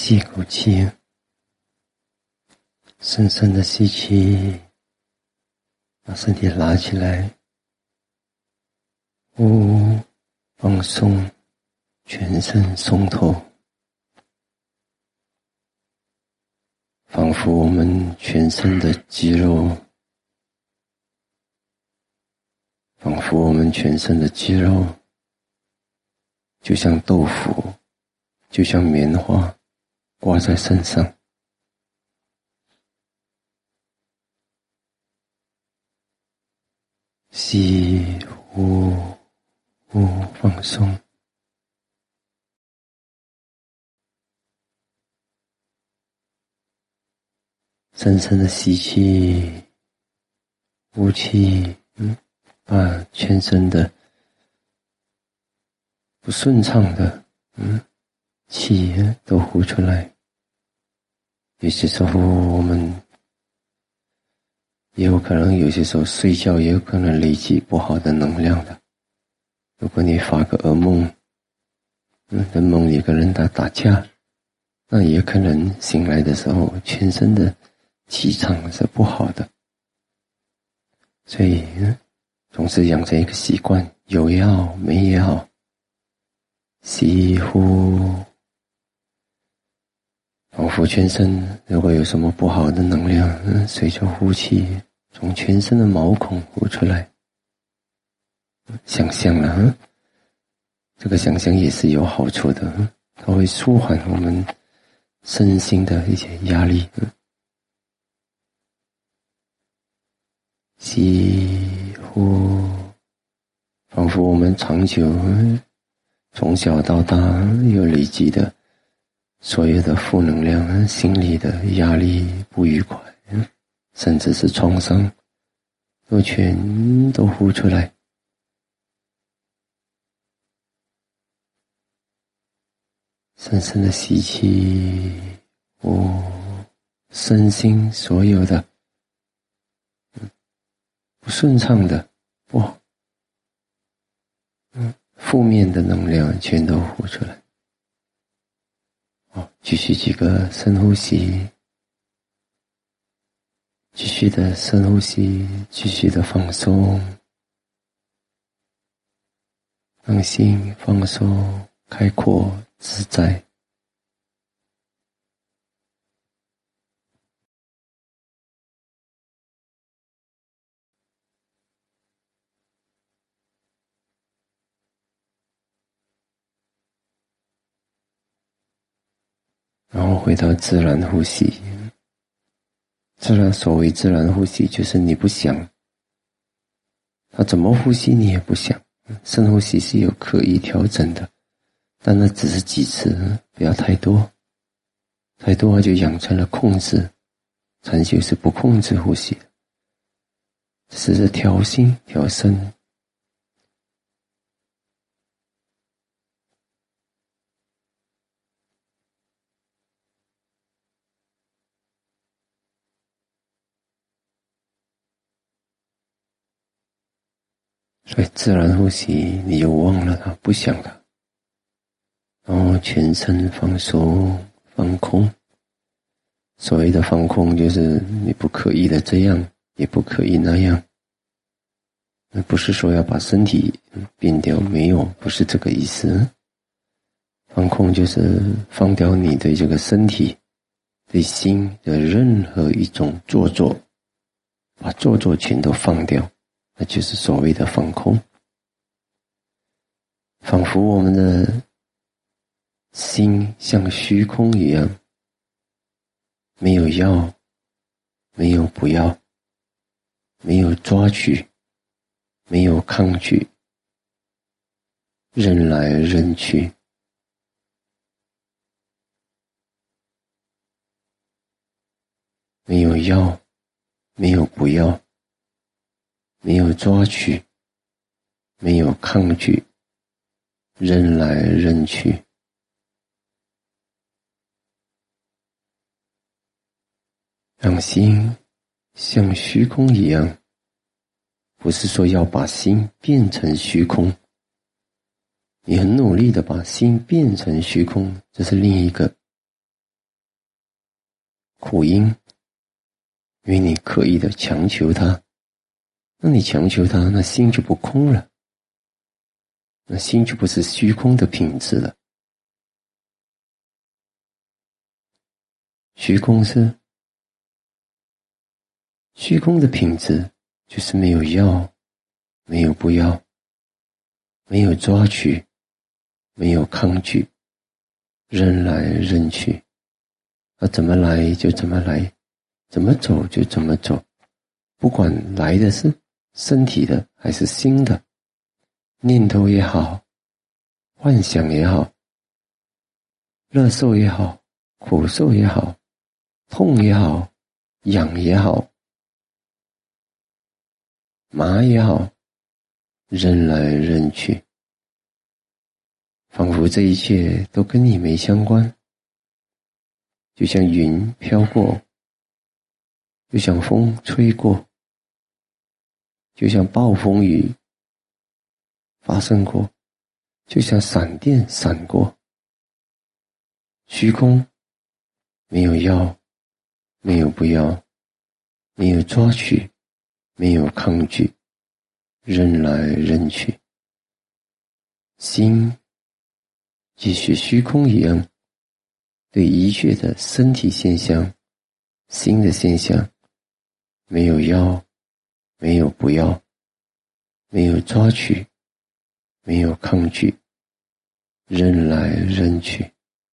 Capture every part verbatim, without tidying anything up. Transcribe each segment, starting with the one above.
吸口气，深深的吸气，把身体拉起来，呼，放松，全身松透，仿佛我们全身的肌肉，仿佛我们全身的肌肉就像豆腐，就像棉花挂在身上，吸呼呼放松，深深的吸气，呼气，嗯，把全身的不顺畅的嗯气都呼出来。有些时候我们也有可能，有些时候睡觉也有可能累积不好的能量的。如果你发个噩梦，嗯，在梦里跟人打打架，那也可能醒来的时候全身的气场是不好的。所以嗯总是养成一个习惯，有也好没也好，吸呼，仿佛全身如果有什么不好的能量，嗯，随着呼气从全身的毛孔呼出来。想象了，嗯，这个想象也是有好处的，嗯，它会舒缓我们身心的一些压力。嗯，吸呼，仿佛我们长久嗯从小到大有累积的所有的负能量，心理的压力、不愉快，甚至是创伤，都全都呼出来。深深的吸气，呼，身心所有的不顺畅的，不好，嗯，负面的能量全都呼出来。好，继续几个深呼吸，继续的深呼吸，继续的放松，让心放松、开阔、自在。然后回到自然呼吸。自然，所谓自然呼吸，就是你不想，他怎么呼吸你也不想。深呼吸是有刻意调整的，但那只是几次，不要太多，太多就养成了控制。禅修是不控制呼吸，只是调心调身。所以自然呼吸你就忘了它，不想它，然后全身放松放空。所谓的放空就是你不刻意的这样，也不刻意那样，不是说要把身体变掉，没有，不是这个意思。放空就是放掉你对这个身体对心的任何一种做作，把做作全都放掉，那就是所谓的放空。仿佛我们的心像虚空一样，没有要，没有不要，没有抓取，没有抗拒，任来任去。没有要，没有不要，没有抓取，没有抗拒，任来任去。让心像虚空一样，不是说要把心变成虚空，你很努力的把心变成虚空，这是另一个苦因，因为你刻意的强求它，那你强求它，那心就不空了，那心就不是虚空的品质了。虚空是虚空的品质，就是没有要，没有不要，没有抓取，没有抗拒，任来任去，啊，怎么来就怎么来，怎么走就怎么走，不管来的是身体的还是心的，念头也好，幻想也好，乐受也好，苦受也好，痛也好，痒也好，麻也好，任来任去，仿佛这一切都跟你没相关，就像云飘过，就像风吹过，就像暴风雨发生过，就像闪电闪过。虚空没有要，没有不要，没有抓取，没有抗拒，任来任去。心即是虚空一样，对一切的身体现象、心的现象，没有要，没有不要，没有抓取，没有抗拒，任来任去。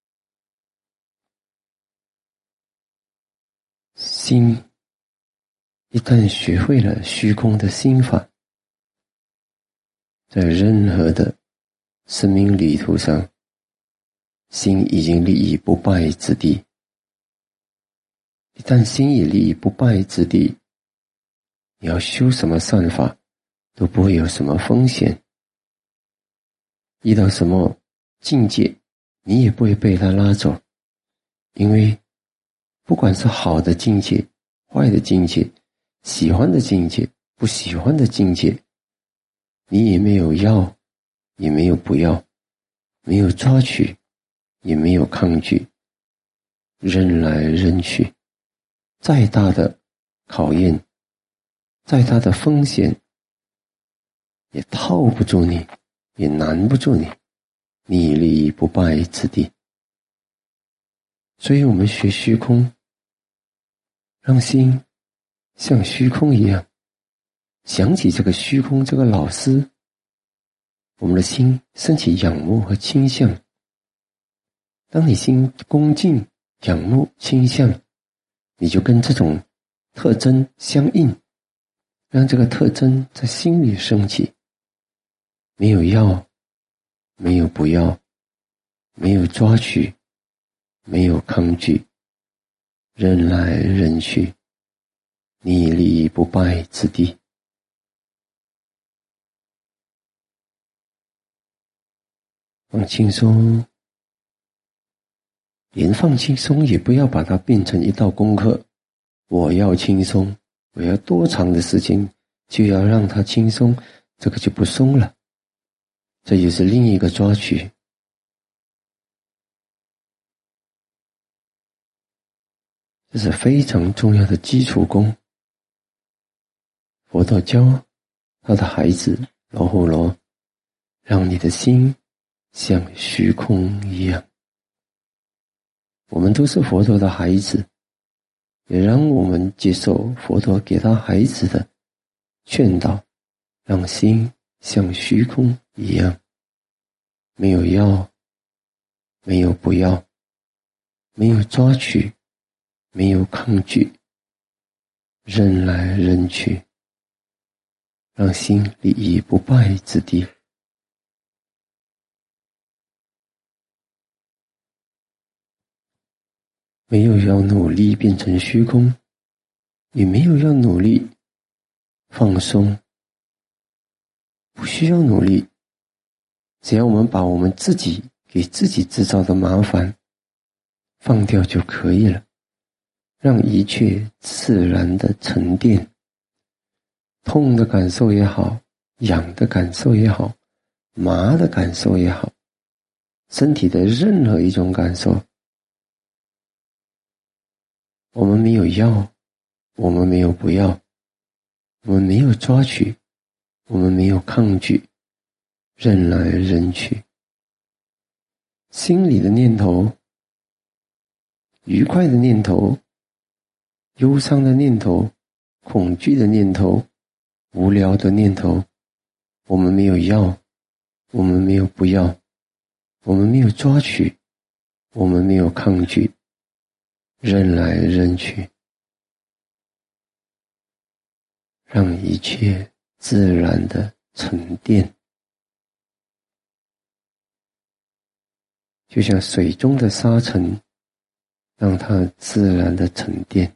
心一旦学会了虚空的心法，在任何的生命旅途上，心已经立于不败之地。一旦心已立于不败之地，你要修什么善法都不会有什么风险，遇到什么境界你也不会被它拉走，因为不管是好的境界、坏的境界、喜欢的境界、不喜欢的境界，你也没有要，也没有不要，没有抓取，也没有抗拒，任来任去。再大的考验，再大的风险，也套不住你，也难不住你，你立不败之地。所以我们学虚空，让心像虚空一样，想起这个虚空这个老师，我们的心升起仰慕和倾向。当你心恭敬、仰慕、倾向，你就跟这种特征相应，让这个特征在心里升起，没有要，没有不要，没有抓取，没有抗拒，任来任去，你立不败之地。放轻松，连放轻松也不要把它变成一道功课。我要轻松，我要多长的时间就要让它轻松，这个就不松了。这就是另一个抓取。这是非常重要的基础功。佛陀教他的孩子罗睺罗，让你的心像虚空一样。我们都是佛陀的孩子，也让我们接受佛陀给他孩子的劝导，让心像虚空一样，没有要，没有不要，没有抓取，没有抗拒，任来任去，让心立于不败之地。没有要努力变成虚空，也没有要努力放松，不需要努力，只要我们把我们自己给自己制造的麻烦放掉就可以了，让一切自然的沉淀。痛的感受也好，痒的感受也好，麻的感受也好，身体的任何一种感受， 我们没有要，我们没有不要，我们没有抓取，我们没有抗拒，任来任去。心里的念头，愉快的念头，忧伤的念头，恐惧的念头，无聊的念头，我们没有要，我们没有不要，我们没有抓取，我们没有抗拒，任来任去，让一切自然的沉淀，就像水中的沙尘，让它自然的沉淀。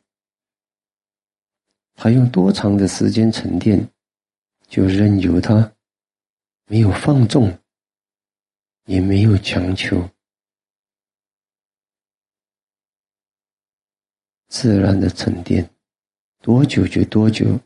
它用多长的时间沉淀，就任由它，没有放纵，也没有强求，自然的沉淀，多久就多久。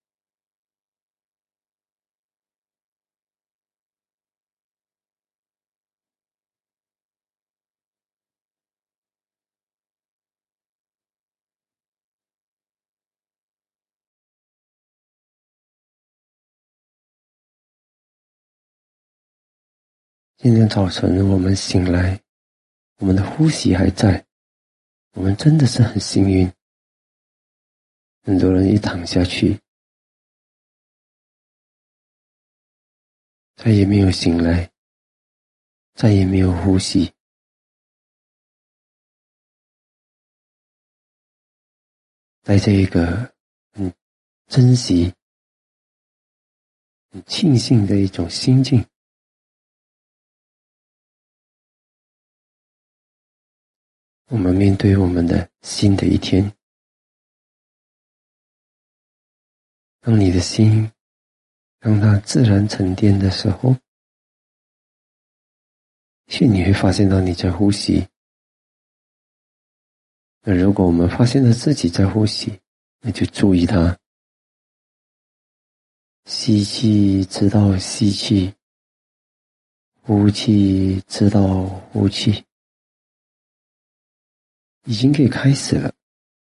今天早晨我们醒来，我们的呼吸还在，我们真的是很幸运。很多人一躺下去，再也没有醒来，再也没有呼吸。在这一个很珍惜、很庆幸的一种心境，我们面对我们的新的一天。当你的心让它自然沉淀的时候，其实你会发现到你在呼吸。那如果我们发现了自己在呼吸，那就注意它。吸气知道吸气，呼气知道呼气，已经可以开始了。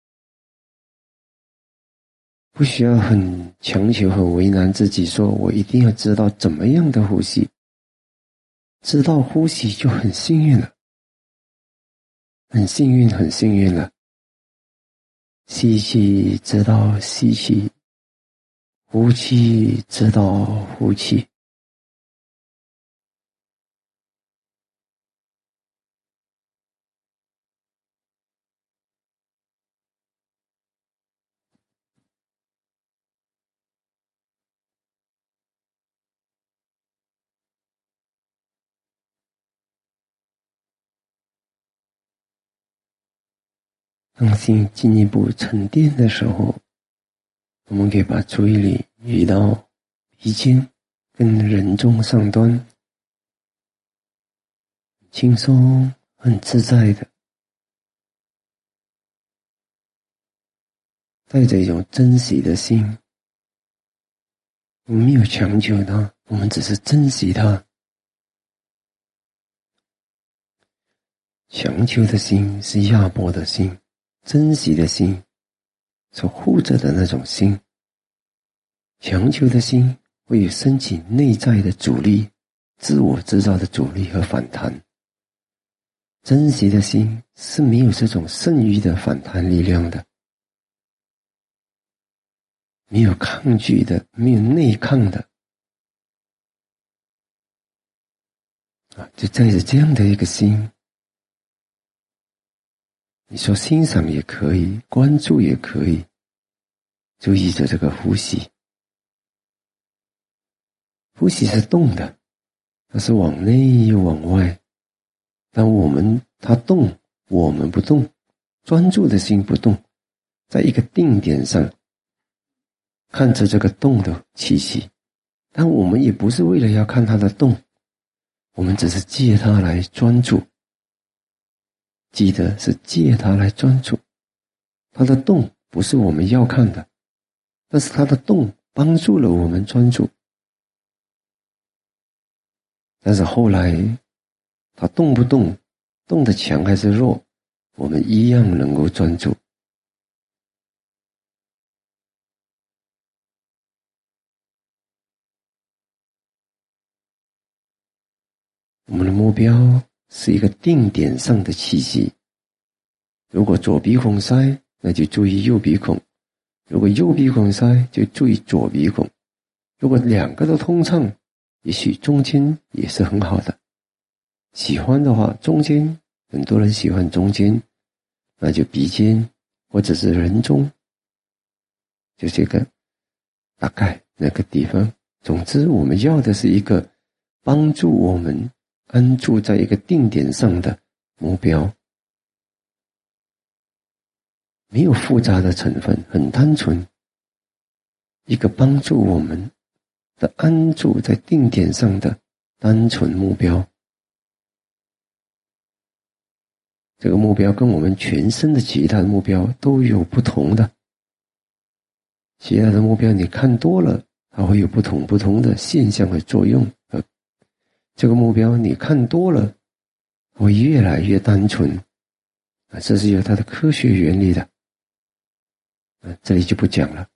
不需要很强求很为难自己，说我一定要知道怎么样的呼吸，知道呼吸就很幸运了，很幸运很幸运了。吸气知道吸气，呼气知道呼气。当心进一步沉淀的时候，我们可以把注意力移到鼻尖跟人中上端，轻松很自在的，带着一种珍惜的心。我们没有强求它，我们只是珍惜它。强求的心是亚伯的心，珍惜的心是护着的那种心。强求的心会有升起内在的阻力，自我制造的阻力和反弹。珍惜的心是没有这种剩余的反弹力量的，没有抗拒的，没有内抗的啊，就带着这样的一个心，你说欣赏也可以，关注也可以，注意着这个呼吸。呼吸是动的，它是往内又往外。当我们它动，我们不动，专注的心不动，在一个定点上看着这个动的气息，但我们也不是为了要看它的动，我们只是借它来专注。记得是借它来专注，它的动不是我们要看的，但是它的动帮助了我们专注。但是后来它动不动，动的强还是弱，我们一样能够专注。 我们的目标是一个定点上的气息。如果左鼻孔塞，那就注意右鼻孔；如果右鼻孔塞，就注意左鼻孔。如果两个都通畅，也许中间也是很好的。喜欢的话，中间，很多人喜欢中间，那就鼻尖或者是人中，就这个大概那个地方。总之，我们要的是一个帮助我们安住在一个定点上的目标，没有复杂的成分，很单纯，一个帮助我们的安住在定点上的单纯目标。这个目标跟我们全身的其他的目标都有不同的，其他的目标你看多了，它会有不同不同的现象和作用。而这个目标你看多了，会越来越单纯，啊，这是有它的科学原理的，啊，这里就不讲了。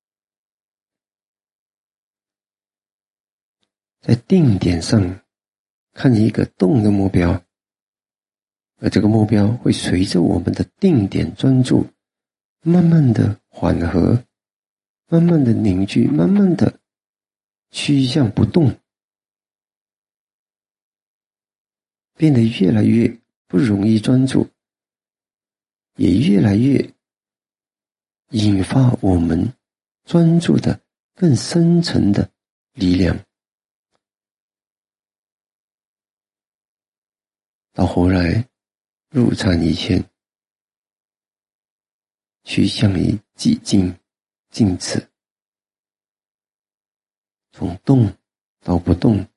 在定点上看一个动的目标，而这个目标会随着我们的定点专注，慢慢的缓和，慢慢的凝聚，慢慢的趋向不动，变得越来越不容易专注，也越来越引发我们专注的更深层的力量。到后来入禅以前，趋向于寂静静止，从动到不动，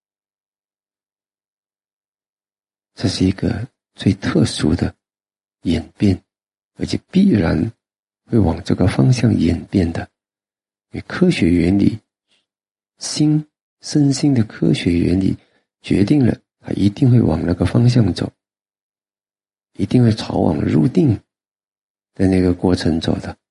这是一个最特殊的演变，而且必然会往这个方向演变的。因为科学原理，心身心的科学原理决定了它一定会往那个方向走，一定会朝往入定的那个过程走的。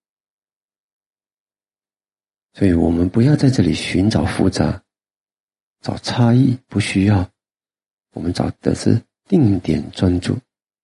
所以我们不要在这里寻找复杂，找差异，不需要，我们找的是定点专注，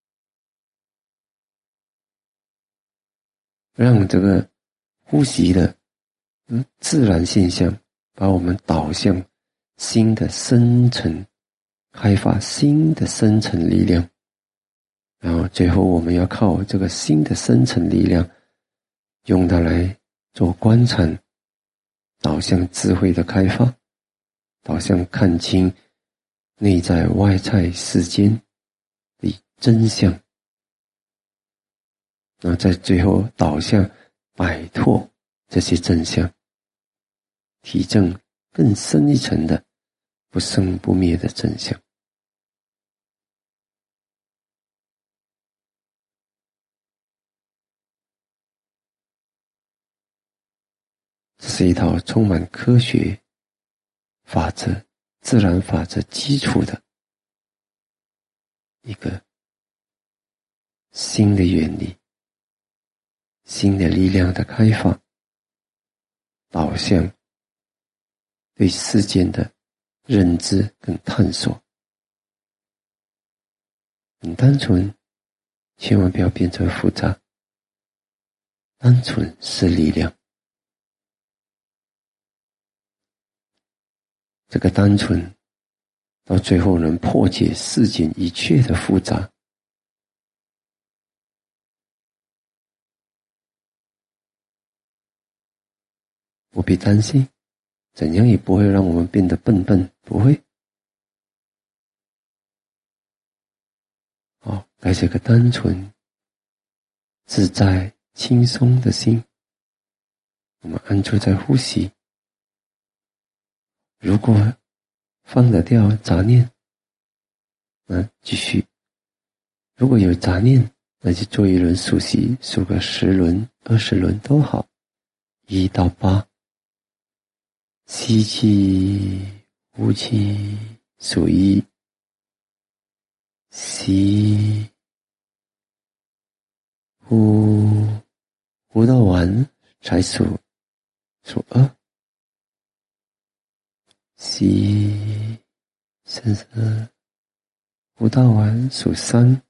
让这个呼吸的嗯自然现象把我们导向新的深层，开发新的深层力量，然后最后我们要靠这个新的深层力量用它来做观察，导向智慧的开发，导向看清内在外在世间的真相，然后在最后导向摆脱这些真相，体证更深一层的不生不灭的真相。这是一套充满科学法则、自然法则基础的一个新的原理，新的力量的开发，导向对世间的认知跟探索。很单纯，千万不要变成复杂，单纯是力量。这个单纯到最后能破解世间一切的复杂。不必担心，怎样也不会让我们变得笨笨，不会。好，带着个单纯、自在、轻松的心，我们安住在呼吸。如果放得掉杂念，那继续；如果有杂念，那就做一轮数息，数个十轮、二十轮都好，一到八。吸气，呼气，数一，吸，呼，呼到完才数，数二，吸，三三， 数到完数三，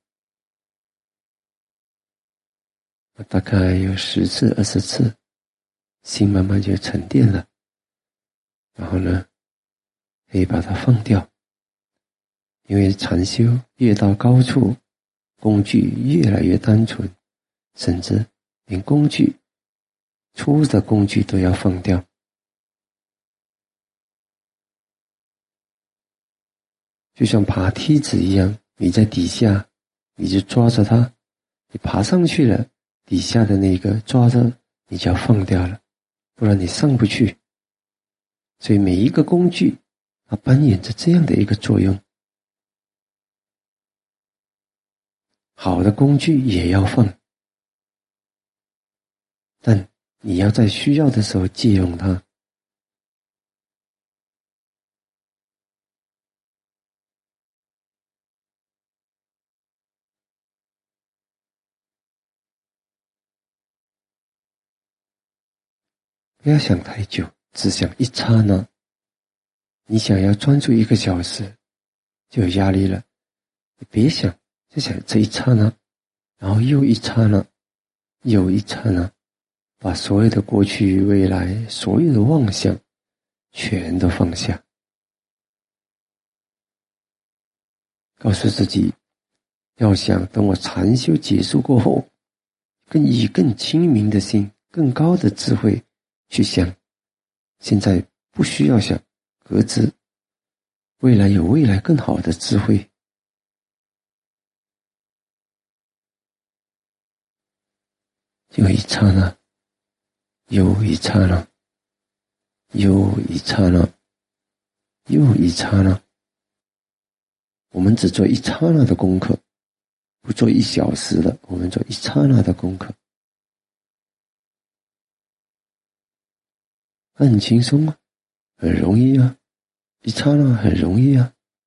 大概有十次二十次，心慢慢就沉淀了，然后呢可以把它放掉。因为禅修越到高处，工具越来越单纯，甚至连工具粗的工具都要放掉。就像爬梯子一样，你在底下你就抓着它，你爬上去了，底下的那个抓着你就要放掉了，不然你上不去。所以每一个工具它扮演着这样的一个作用。好的工具也要放，但你要在需要的时候借用它。不要想太久，只想一刹那。你想要专注一个小时，就有压力了。你别想，就想这一刹那，然后又一刹那，又一刹那，把所有的过去、未来，所有的妄想，全都放下。告诉自己，要想等我禅修结束过后，更以更清明的心、更高的智慧去想。现在不需要想，搁置。未来有未来更好的智慧。有一刹那，又一刹那，又一刹那，又一刹那。我们只做一刹那的功课，不做一小时的，我们做一刹那的功课。很轻松啊，很容易啊，一刹那很容易啊。